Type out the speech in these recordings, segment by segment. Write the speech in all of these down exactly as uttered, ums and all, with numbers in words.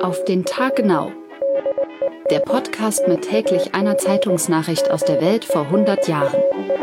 Auf den Tag genau. Der Podcast mit täglich einer Zeitungsnachricht aus der Welt vor hundert Jahren.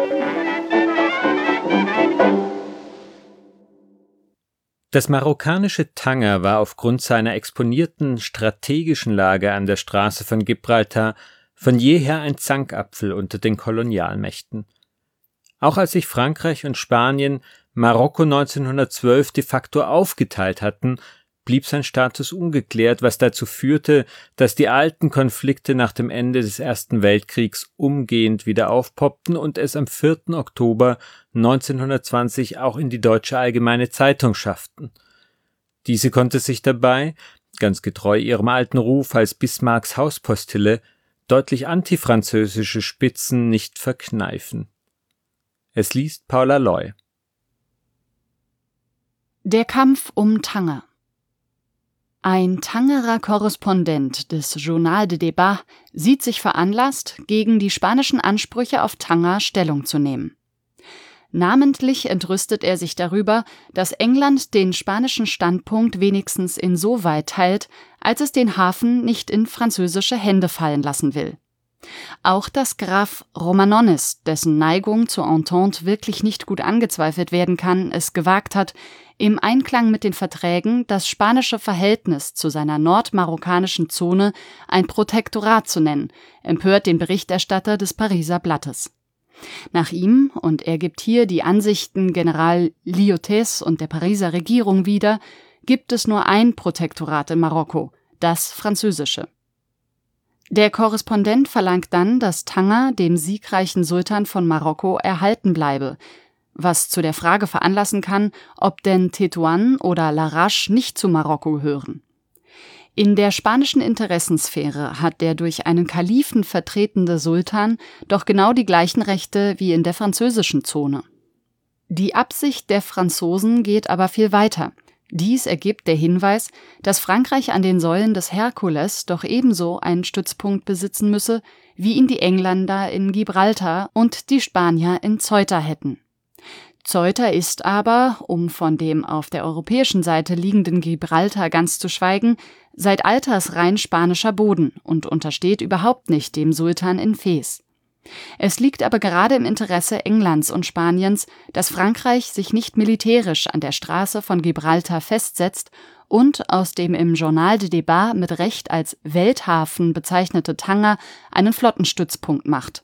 Das marokkanische Tanger war aufgrund seiner exponierten strategischen Lage an der Straße von Gibraltar von jeher ein Zankapfel unter den Kolonialmächten. Auch als sich Frankreich und Spanien Marokko neunzehnhundertzwölf de facto aufgeteilt hatten, blieb sein Status ungeklärt, was dazu führte, dass die alten Konflikte nach dem Ende des Ersten Weltkriegs umgehend wieder aufpoppten und es am vierten Oktober neunzehnhundertzwanzig auch in die Deutsche Allgemeine Zeitung schafften. Diese konnte sich dabei, ganz getreu ihrem alten Ruf als Bismarcks Hauspostille, deutlich antifranzösische Spitzen nicht verkneifen. Es liest Paula Loy. Der Kampf um Tanger. Ein Tangerer Korrespondent des Journal de Débat sieht sich veranlasst, gegen die spanischen Ansprüche auf Tanger Stellung zu nehmen. Namentlich entrüstet er sich darüber, dass England den spanischen Standpunkt wenigstens insoweit teilt, als es den Hafen nicht in französische Hände fallen lassen will. Auch dass Graf Romanones, dessen Neigung zur Entente wirklich nicht gut angezweifelt werden kann, es gewagt hat, im Einklang mit den Verträgen das spanische Verhältnis zu seiner nordmarokkanischen Zone ein Protektorat zu nennen, empört den Berichterstatter des Pariser Blattes. Nach ihm, und er gibt hier die Ansichten General Lyotés und der Pariser Regierung wieder, gibt es nur ein Protektorat in Marokko, das französische. Der Korrespondent verlangt dann, dass Tanger dem siegreichen Sultan von Marokko erhalten bleibe, was zu der Frage veranlassen kann, ob denn Tetuan oder Larache nicht zu Marokko gehören. In der spanischen Interessensphäre hat der durch einen Kalifen vertretene Sultan doch genau die gleichen Rechte wie in der französischen Zone. Die Absicht der Franzosen geht aber viel weiter. Dies ergibt der Hinweis, dass Frankreich an den Säulen des Herkules doch ebenso einen Stützpunkt besitzen müsse, wie ihn die Engländer in Gibraltar und die Spanier in Ceuta hätten. Ceuta ist aber, um von dem auf der europäischen Seite liegenden Gibraltar ganz zu schweigen, seit alters rein spanischer Boden und untersteht überhaupt nicht dem Sultan in Fez. Es liegt aber gerade im Interesse Englands und Spaniens, dass Frankreich sich nicht militärisch an der Straße von Gibraltar festsetzt und aus dem im Journal de Débat mit Recht als Welthafen bezeichnete Tanger einen Flottenstützpunkt macht.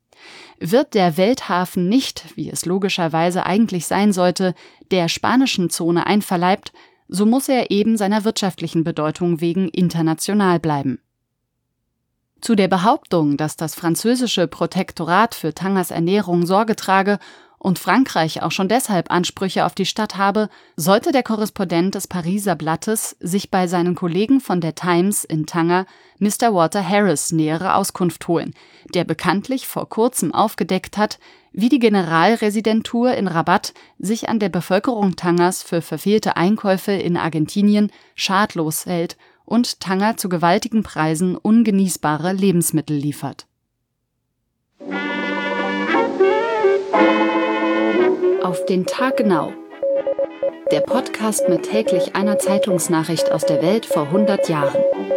Wird der Welthafen nicht, wie es logischerweise eigentlich sein sollte, der spanischen Zone einverleibt, so muss er eben seiner wirtschaftlichen Bedeutung wegen international bleiben. Zu der Behauptung, dass das französische Protektorat für Tangers Ernährung Sorge trage und Frankreich auch schon deshalb Ansprüche auf die Stadt habe, sollte der Korrespondent des Pariser Blattes sich bei seinen Kollegen von der Times in Tanger, Mister Walter Harris, nähere Auskunft holen, der bekanntlich vor kurzem aufgedeckt hat, wie die Generalresidentur in Rabat sich an der Bevölkerung Tangers für verfehlte Einkäufe in Argentinien schadlos hält und Tanger zu gewaltigen Preisen ungenießbare Lebensmittel liefert. Auf den Tag genau. Der Podcast mit täglich einer Zeitungsnachricht aus der Welt vor hundert Jahren.